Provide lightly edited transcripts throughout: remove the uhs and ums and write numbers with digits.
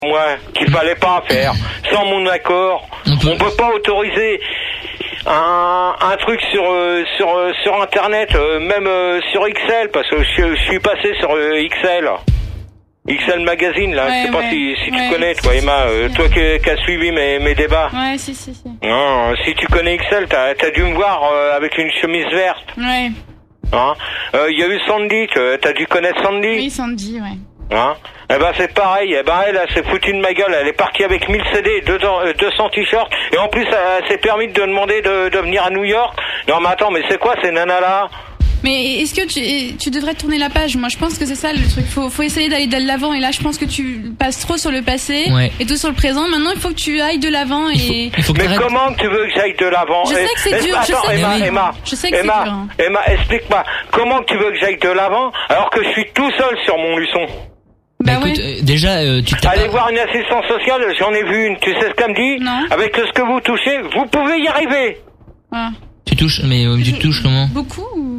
Moi, qu'il fallait pas faire. Sans mon accord. On peut pas autoriser un truc sur internet, même sur XL, parce que je suis passé sur XL Magazine, là. Je sais pas si tu connais, toi, Emma, toi qui as suivi mes débats. Ouais, si. Non, si tu connais XL, t'as dû me voir avec une chemise verte. Ouais. Hein? Y a eu Sandy, t'as dû connaître Sandy? Oui, Sandy, ouais. Hein? Eh ben c'est pareil, elle s'est foutue de ma gueule, elle est partie avec 1000 CD, 200 t-shirts, et en plus elle s'est permis de demander de venir à New York. Non mais attends, mais c'est quoi ces nanas-là? Mais est-ce que tu devrais tourner la page? Moi je pense que c'est ça le truc, faut essayer d'aller de l'avant, et là je pense que tu passes trop sur le passé et tout sur le présent. Maintenant il faut que tu ailles de l'avant et... Mais comment tu veux que j'aille de l'avant? Je sais que c'est dur, Emma, je sais que c'est dur. Hein. Emma, explique-moi, comment tu veux que j'aille de l'avant alors que je suis tout seul sur mon luçon? Bah écoute, déjà, tu t'as allez voir une assistante sociale, j'en ai vu une, tu sais ce qu'elle me dit? Non. Avec ce que vous touchez, vous pouvez y arriver. Ah. Tu touches, mais tu touches comment? Beaucoup ou...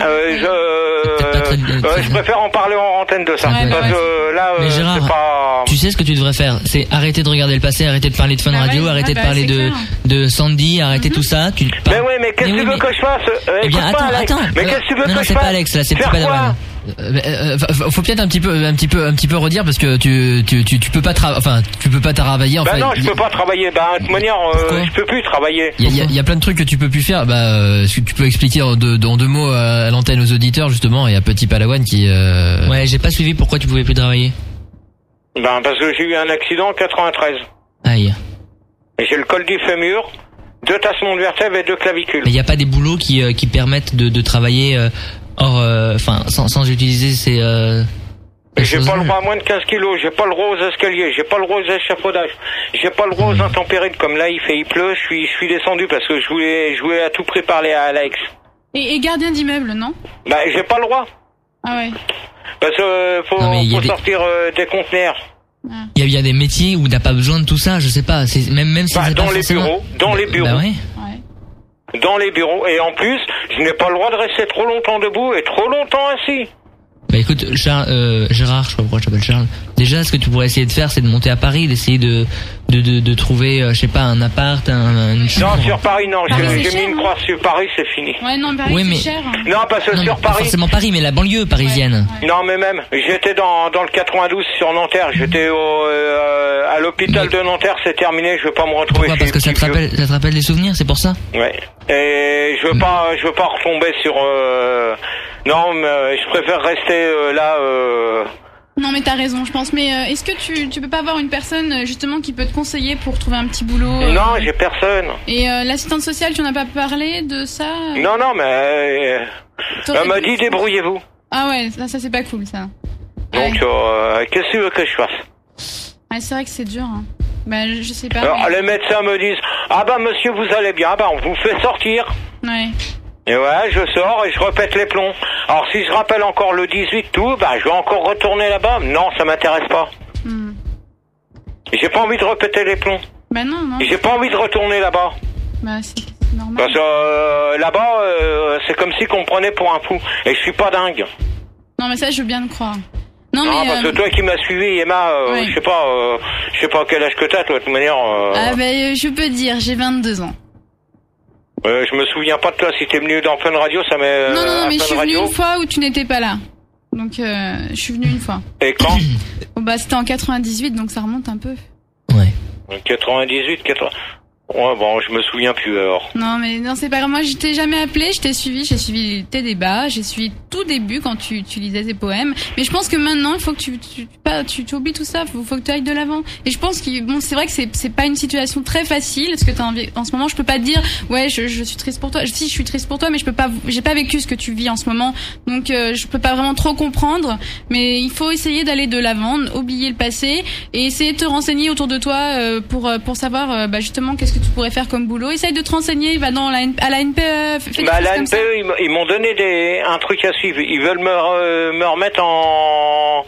je préfère en parler en antenne de ça. Parce que là, mais Gérard, c'est pas... tu sais ce que tu devrais faire, c'est arrêter de regarder le passé, arrêter de parler de Fun Radio, arrêter de parler de Sandy, arrêter tout ça. Mais oui, mais qu'est-ce que tu veux que je fasse? Eh bien, attends. Mais qu'est-ce que tu veux que je fasse? C'est pas Alex, là, c'est pas Dawan. Faut peut-être un petit peu redire parce que tu peux pas tu peux pas travailler en fait. Non, je peux pas travailler. De toute manière, je peux plus travailler. Il y a plein de trucs que tu peux plus faire. Tu peux expliquer en deux mots à l'antenne aux auditeurs justement, et à Petit Palawan qui Ouais, j'ai pas suivi pourquoi tu pouvais plus travailler. Parce que j'ai eu un accident en 93. Aïe. Et j'ai le col du fémur, 2 tassements de vertèbre et 2 clavicules. Mais il y a pas des boulots qui permettent de travailler sans utiliser ces j'ai pas le droit à moins de 15 kilos, j'ai pas le droit aux escaliers, j'ai pas le droit aux échafaudages, j'ai pas le droit aux intempéries, comme là il pleut, je suis descendu parce que je voulais à tout prix parler à Alex. Et gardien d'immeuble, non? J'ai pas le droit. Ah ouais. Parce que faut sortir des conteneurs. Il y a des métiers où t'as pas besoin de tout ça, je sais pas, c'est même si c'est dans pas les bureaux, dans les bureaux. Dans les bureaux, et en plus, je n'ai pas le droit de rester trop longtemps debout et trop longtemps assis. Écoute, Gérard, je sais pas pourquoi je t'appelle Charles. Déjà, ce que tu pourrais essayer de faire, c'est de monter à Paris, d'essayer de trouver, je sais pas, un appart, une chambre. Non, sur Paris, non. J'ai mis une croix sur Paris, c'est fini. Ouais, non, Paris, c'est cher. Non, parce que sur Paris. Pas forcément Paris, mais la banlieue parisienne. Ouais. Non, mais même, j'étais dans le 92 sur Nanterre. J'étais à l'hôpital de Nanterre, c'est terminé. Je veux pas me retrouver. Pourquoi? Parce que ça te rappelle des souvenirs, c'est pour ça? Ouais. Et je veux pas retomber sur. Non, mais je préfère rester là. Non, mais t'as raison, je pense. Mais est-ce que tu peux pas avoir une personne justement qui peut te conseiller pour trouver un petit boulot? Non, j'ai personne. Et l'assistante sociale, tu n'en as pas parlé de ça? Non, mais elle m'a dit débrouillez-vous. Ah ouais, ça c'est pas cool, ça. Donc, qu'est-ce que tu veux que je fasse? Ah, c'est vrai que c'est dur. Hein. Je sais pas. Alors, les médecins me disent monsieur, vous allez bien. On vous fait sortir. Ouais. Et ouais, je sors et je répète les plombs. Alors si je rappelle encore le 18 tout, je vais encore retourner là-bas. Non, ça m'intéresse pas. J'ai pas envie de répéter les plombs. Non. J'ai pas envie de retourner là-bas. C'est normal. Parce que là-bas, c'est comme si qu'on me prenait pour un fou. Et je suis pas dingue. Non, mais ça, je veux bien le croire. Non, parce que toi qui m'as suivi, Emma, je sais pas quel âge que t'as, toi, de toute manière. Je peux dire, j'ai 22 ans. Je me souviens pas de toi. Si t'es venu dans Fun Radio, ça m'est... Non, mais je suis venu une fois où tu n'étais pas là. Donc, je suis venu une fois. Et quand? C'était en 98, donc ça remonte un peu. Ouais. 98, 80... Ouais, je me souviens plus alors. Non, c'est pas grave. Moi, je t'ai jamais appelé, j'ai suivi tes débats, j'ai suivi tout début quand tu lisais tes poèmes. Mais je pense que maintenant, il faut que tu oublies tout ça, faut que tu ailles de l'avant. Et je pense que, c'est vrai que c'est pas une situation très facile, parce que en ce moment, je peux pas te dire, ouais, je suis triste pour toi. Si, je suis triste pour toi, mais j'ai pas vécu ce que tu vis en ce moment. Donc, je peux pas vraiment trop comprendre. Mais il faut essayer d'aller de l'avant, oublier le passé, et essayer de te renseigner autour de toi, pour savoir, justement, qu'est-ce que tu pourrais faire comme boulot. Essaye de te renseigner, à la NPE. La NPE, ils m'ont donné un truc à suivre. Ils veulent me remettre en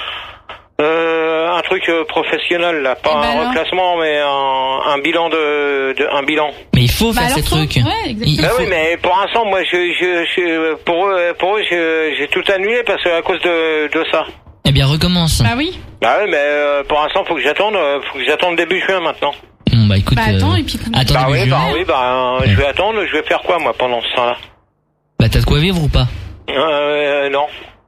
un truc professionnel, là, pas un reclassement, mais un bilan un bilan. Mais il faut faire ces trucs. Ouais, exactement. Oui, mais pour l'instant, moi, pour eux, j'ai tout annulé parce que à cause de ça. Eh bien, recommence. Bah oui. Bah ouais, mais pour l'instant, faut que j'attende début juin maintenant. Bon, bah écoute. Bah attends, et puis. Attends, bah oui, ouais. je vais attendre. Je vais faire quoi moi pendant ce temps-là? Bah t'as de quoi vivre ou pas? Non.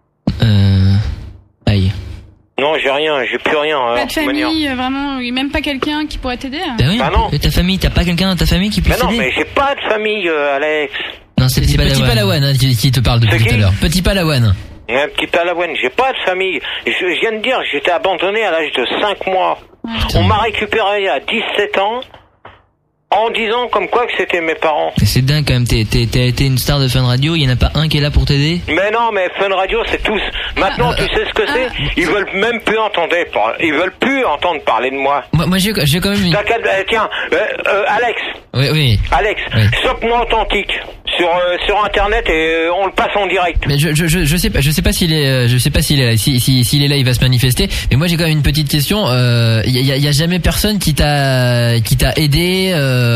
Aïe. Non, j'ai rien, j'ai plus rien. Pas de famille, vraiment, même pas quelqu'un qui pourrait t'aider. Bah oui. Bah non. Ta famille, t'as pas quelqu'un dans ta famille qui puisse t'aider? t'aider? Mais non, mais j'ai pas de famille, Alex. Non, c'est Petit Palawan hein, qui te parle depuis tout à l'heure. Petit Palawan. Un petit Palawan, j'ai pas de famille. Je viens de dire, j'étais abandonné à l'âge de 5 mois. On m'a récupéré à 17 ans en disant comme quoi que c'était mes parents. C'est dingue quand même, t'as été une star de Fun Radio, il y en a pas un qui est là pour t'aider? Mais non, mais Fun Radio, c'est tous. Maintenant, tu sais ce que c'est? Ils veulent même plus entendre parler de moi. Moi j'ai quand même une... Tiens, Alex. Oui. Alex, chope-moi authentique sur internet et on le passe en direct. Mais je sais pas s'il est là. S'il est là, il va se manifester. Mais moi j'ai quand même une petite question. Y a jamais personne qui t'a aidé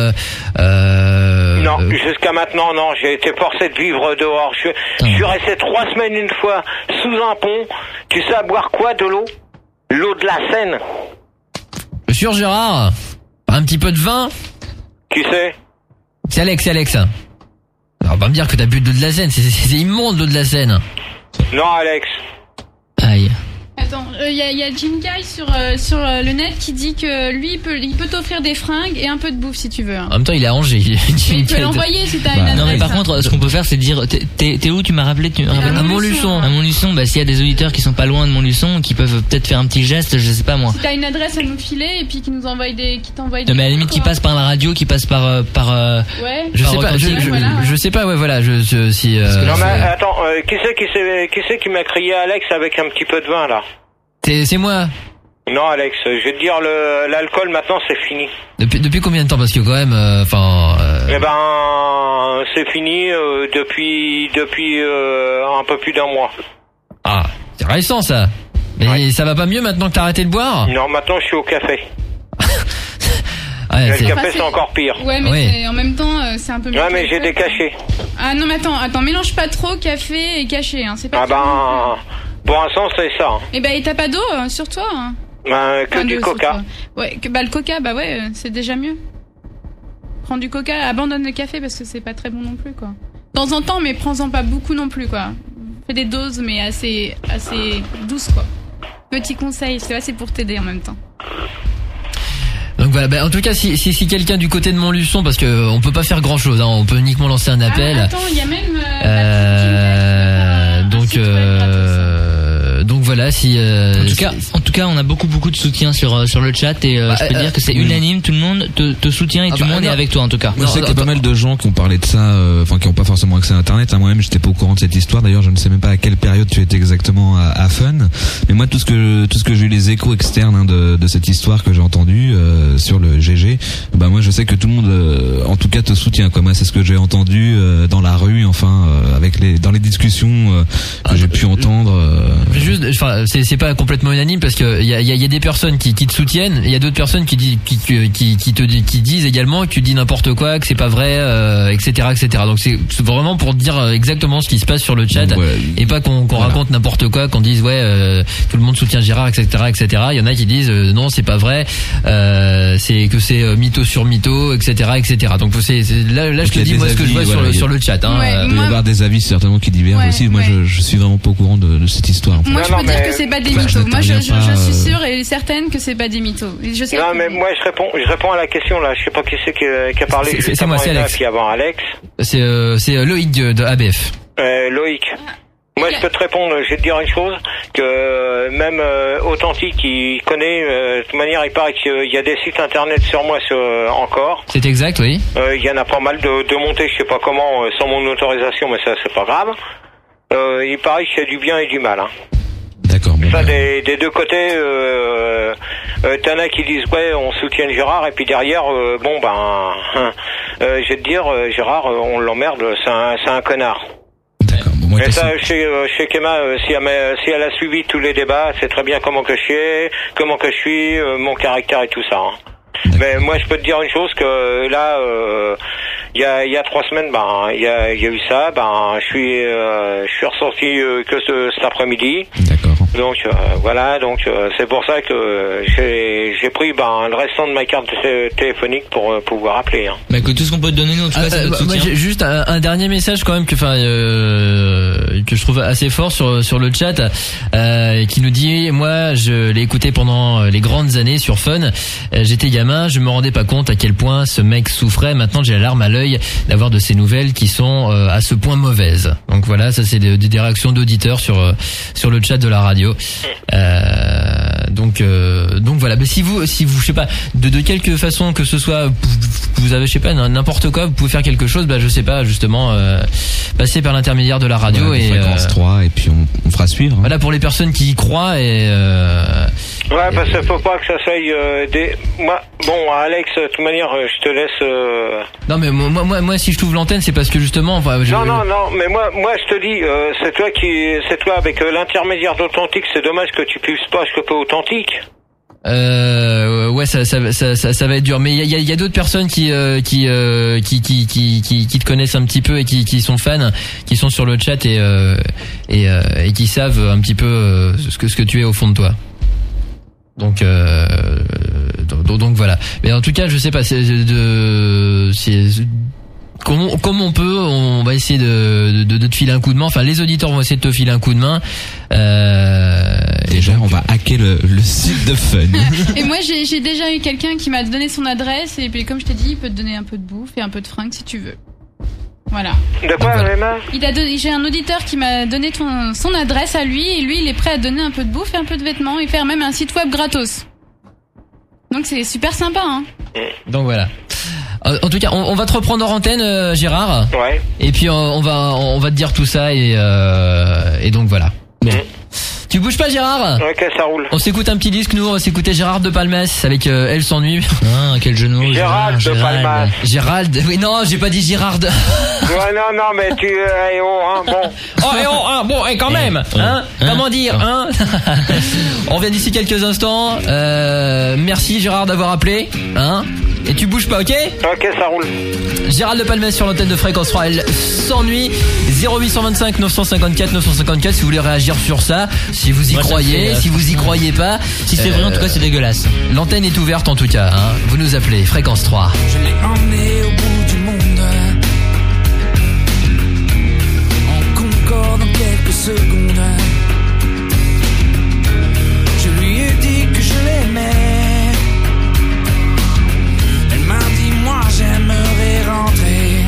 Non, jusqu'à maintenant non. J'ai été forcé de vivre dehors. Je suis resté 3 semaines une fois sous un pont. Tu sais à boire quoi de l'eau? L'eau de la Seine. Monsieur Gérard, un petit peu de vin. Qui c'est? C'est Alex. Alors, va me dire que t'as bu de l'eau de la Seine, c'est immonde l'eau de la Seine. Non, Alex. Aïe. Attends, y a Jim Guy sur le net qui dit que lui il peut t'offrir des fringues et un peu de bouffe si tu veux. En même temps, il est à Angers. Il peut l'envoyer si t'as une adresse. Non mais par contre, ce qu'on peut faire, c'est dire, t'es où? Tu m'as rappelé? À Montluçon. À Montluçon. Bah s'il y a des auditeurs qui sont pas loin de Montluçon, qui peuvent peut-être faire un petit geste, je sais pas moi. Si t'as une adresse à nous filer et puis qui nous envoie qui t'envoie des. Non mais à la limite, qui passe par la radio, qui passe par. Ouais. Je sais pas. Je sais pas. Ouais, voilà. Si. Non mais attends, qui c'est qui m'a crié Alex avec un petit peu de vin là? C'est moi. Non Alex, je vais te dire l'alcool maintenant c'est fini. Depuis combien de temps? Parce que quand même, Eh ben, c'est fini depuis un peu plus d'un mois. Ah, c'est récent ça. Mais ça va pas mieux maintenant que t'as arrêté de boire? Non, maintenant je suis au café. Ouais, le café c'est encore pire. Ouais, mais en même temps c'est un peu mieux. Ouais, mais j'ai des cachets. Ah non, mais attends, mélange pas trop café et cachet, hein, c'est pas. Ah ben, pour l'instant c'est ça. Et et t'as pas d'eau sur toi? Hein. Que du coca. Ouais, le coca, bah ouais, c'est déjà mieux. Prends du coca, abandonne le café parce que c'est pas très bon non plus, quoi. De temps en temps, mais prends-en pas beaucoup non plus, quoi. Fais des doses, mais assez douces, quoi. Petit conseil, c'est pour t'aider en même temps. Donc voilà, en tout cas, si quelqu'un du côté de Montluçon, parce que on peut pas faire grand chose, hein, on peut uniquement lancer un appel. Attends, il y a même. Donc voilà, si. En tout cas, on a beaucoup de soutien sur le chat et je peux dire que c'est unanime, tout le monde te soutient et tout le monde est avec toi en tout cas. Moi, je sais qu'il y a pas mal de gens qui ont parlé de ça, qui ont pas forcément accès à Internet. Hein. Moi-même, j'étais pas au courant de cette histoire. D'ailleurs, je ne sais même pas à quelle période tu étais exactement à Fun. Mais moi, tout ce que j'ai eu les échos externes de cette histoire que j'ai entendue sur le GG, moi, je sais que tout le monde, en tout cas, te soutient. Quoi. Moi, c'est ce que j'ai entendu dans la rue, dans les discussions que j'ai pu entendre. C'est pas complètement unanime parce que il y a des personnes qui te soutiennent, il y a d'autres personnes qui disent également que tu dis n'importe quoi, que c'est pas vrai, etc. Donc c'est vraiment pour dire exactement ce qui se passe sur le chat et pas qu'on raconte n'importe quoi, qu'on dise tout le monde soutient Gérard, etc. Il y en a qui disent non, c'est pas vrai, c'est que c'est mytho sur mytho, etc. Donc là je te dis moi ce que je vois sur le chat. Il doit y avoir des avis certainement qui divergent aussi. Moi je suis vraiment pas au courant de cette histoire. Moi je peux dire que c'est pas des mythos. Moi je suis sûre et certaine que c'est pas des mythos. Non mais moi je réponds à la question là. Je sais pas qui c'est qui a parlé. C'est moi, c'est Alex. Puis avant Alex. C'est Loïc de ABF. Loïc. Moi je peux te répondre. Je vais te dire une chose que même Authentique il connaît. De toute manière il paraît qu'il y a des sites internet sur moi encore. C'est exact, oui. Il y en a pas mal de montées. Je sais pas comment sans mon autorisation, mais ça c'est pas grave. Il paraît qu'il y a du bien et du mal. Hein. D'accord. Ça des deux côtés, t'en as qui disent on soutient Gérard et puis derrière je vais te dire Gérard on l'emmerde, c'est un connard. D'accord. Bon, moi, et ça chez Kema, si elle a suivi tous les débats, c'est très bien comment que je suis, mon caractère et tout ça. Hein. Mais moi je peux te dire une chose que là il y a 3 semaines il y a eu ça, je suis ressorti que cet après-midi. D'accord. Donc voilà, donc c'est pour ça que j'ai pris le restant de ma carte téléphonique pour pouvoir appeler. Hein. Bah écoute, tout ce qu'on peut te donner, nous, en tout cas, c'est notre soutien. Moi, j'ai juste un dernier message quand même que je trouve assez fort sur le chat, qui nous dit: moi, je l'ai écouté pendant les grandes années sur Fun. J'étais gamin, je me rendais pas compte à quel point ce mec souffrait. Maintenant, j'ai la larme à l'œil d'avoir de ces nouvelles qui sont à ce point mauvaises. Donc voilà, ça c'est des réactions d'auditeurs sur le chat de la radio. Donc voilà. Mais si vous, je sais pas, de quelque façon que ce soit, vous avez, je sais pas, n'importe quoi, vous pouvez faire quelque chose. Bah je sais pas, justement, passer par l'intermédiaire de la radio et fréquence 3 et puis on fera suivre. Hein. Voilà, pour les personnes qui y croient et. Ouais, parce qu'il faut pas que ça soit moi. Bon, Alex, de toute manière, je te laisse. Non mais moi, si je trouve l'antenne, c'est parce que justement. Enfin, Non, mais moi, je te dis, c'est toi avec l'intermédiaire d'Authentique. C'est dommage que tu puisses pas choper Authentique. Ouais, ça va être dur. Mais il y a d'autres personnes qui te connaissent un petit peu et qui sont fans, qui sont sur le chat et qui savent un petit peu ce que tu es au fond de toi. Donc voilà. Mais en tout cas, je sais pas. Comme on peut, on va essayer de te filer un coup de main. Enfin, les auditeurs vont essayer de te filer un coup de main. Déjà, on va hacker le site de Fun. Et moi, j'ai déjà eu quelqu'un qui m'a donné son adresse, et puis comme je t'ai dit, il peut te donner un peu de bouffe et un peu de fringues si tu veux. Voilà. De quoi, Emma ? J'ai un auditeur qui m'a donné son adresse à lui, et lui, il est prêt à donner un peu de bouffe et un peu de vêtements, et faire même un site web gratos. Donc c'est super sympa, hein. Donc voilà. En tout cas, on va te reprendre en antenne, Gérard. Ouais. Et puis on va te dire tout ça et donc voilà. Bon. Tu bouges pas, Gérard? Ok, ça roule. On s'écoute un petit disque, nous. On va s'écouter Gérald de Palmas avec Elle s'ennuie. Ah, quel jeu de mots. Gérald de Palmas. Gérald. Oui, non, j'ai pas dit Gérard. Ouais, non, mais tu bon. Oh, bon, et quand même, comment dire, On revient d'ici quelques instants. Merci Gérard d'avoir appelé, Et tu bouges pas, ok? Ok, ça roule. Gérald de Palmas sur l'antenne de Fréquence 3, Elle s'ennuie. 0825 954 954 si vous voulez réagir sur ça, si vous y croyez, si vous y croyez pas. Si c'est vrai, en tout cas, c'est dégueulasse. L'antenne est ouverte en tout cas, Vous nous appelez, Fréquence 3. Je l'ai emmené au bout du monde, en Concorde en quelques secondes. Je lui ai dit que je l'aimais. Elle m'a dit, moi j'aimerais rentrer.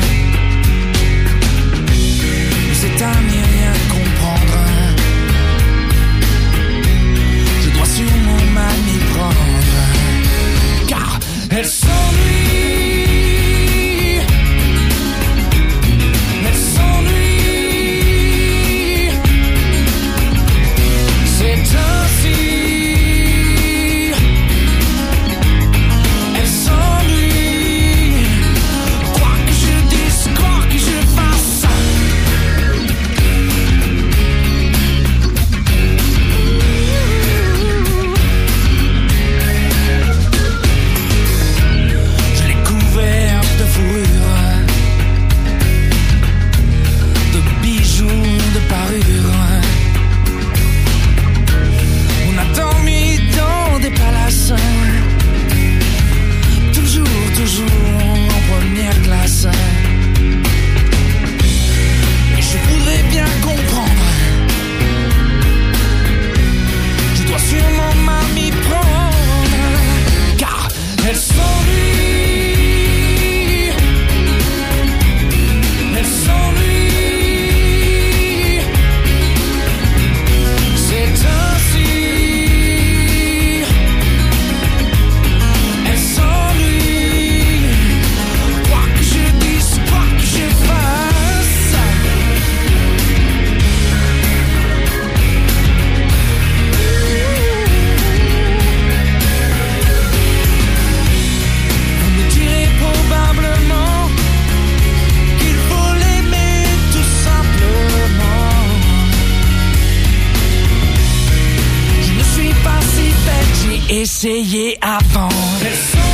Mais c'est à n'y rien comprendre. Je dois sûrement m'y prendre, car elle s'ennuie. Elle s'ennuie. C'est ainsi. Elle s'ennuie. Quoi que je dise, quoi que je fasse. Je l'ai couvert de fourrure, de bijoux, de parures. On a dormi dans des palaces, toujours en première classe. Et je voudrais bien comprendre. Je dois sûrement m'y prendre, car elle s'ennuie. Elle s'ennuie. C'est ainsi. Elle s'ennuie. Quoi que je dise, quoi que je fasse. Vous me direz probablement qu'il faut l'aimer tout simplement. Je ne suis pas si bête, j'ai essayé avant. Elle s'ennuie.